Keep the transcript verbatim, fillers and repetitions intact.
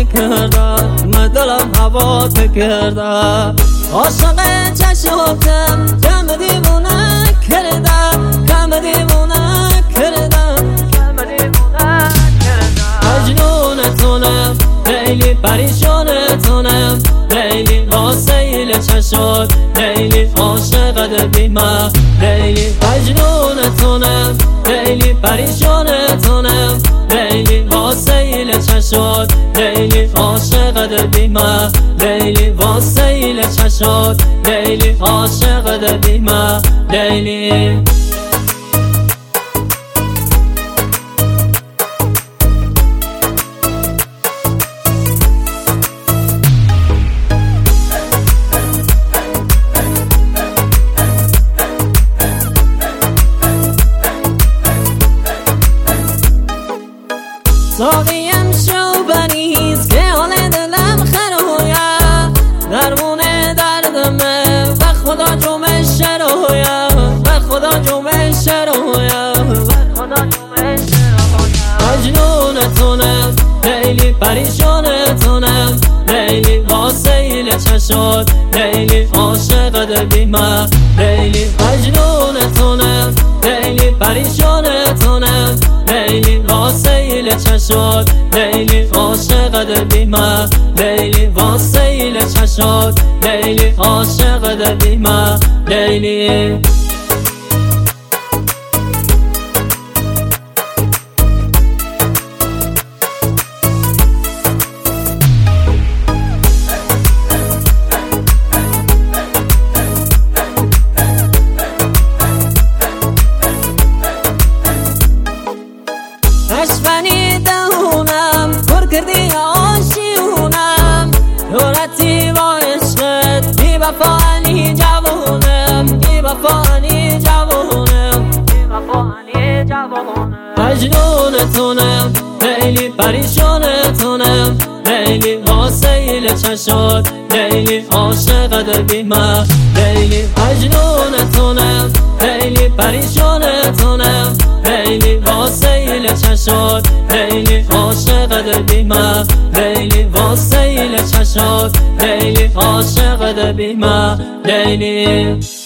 کرده من دلم هوا کرده عاشق چشماتم کم دیوونه کرده کم دیوونه کرده کم دیوونه کرده مجنونتونم لیلی پریشانتونم لیلی با سیل چشات لیلی عاشقت بیمه لیلی مجنونتونم لیلی پریشانتونم لیلی با سیل چشات لیلی عاشقت بیمه لیلی با سیل چشات لیلی عاشقت بیمه لیلی ساقیم شو بریز که حال دلم خرویا درمون دردمه و خدا جمعش رویا و خدا جمعش رویا و خدا جمعش رویا مجنونتونم لیلی پریشانتونم لیلی با سیل چشات لیلی عاشقت بیمه لیلی مجنونتونم لیلی پریشانتونم لیلی با سیل چشات لیلی عاشقت بیمه لیلی با سیل چشات لیلی عاشقت بیمه لیلی اشفنی دهونم پر کردی آشیونم دورتی با عشقت بی وفانی جوونم بی وفانی جوونم بی وفانی جوونم مجنونتونم لیلی پریشانتونم لیلی با سیل چشات لیلی عاشقت بیمه لیلی مجنونتونم لیلی پریشانتونم لیلی با سیل چشات لیلی عاشقت بیمه لیلی با سیل چشات لیلی عاشقت بیمه لیلی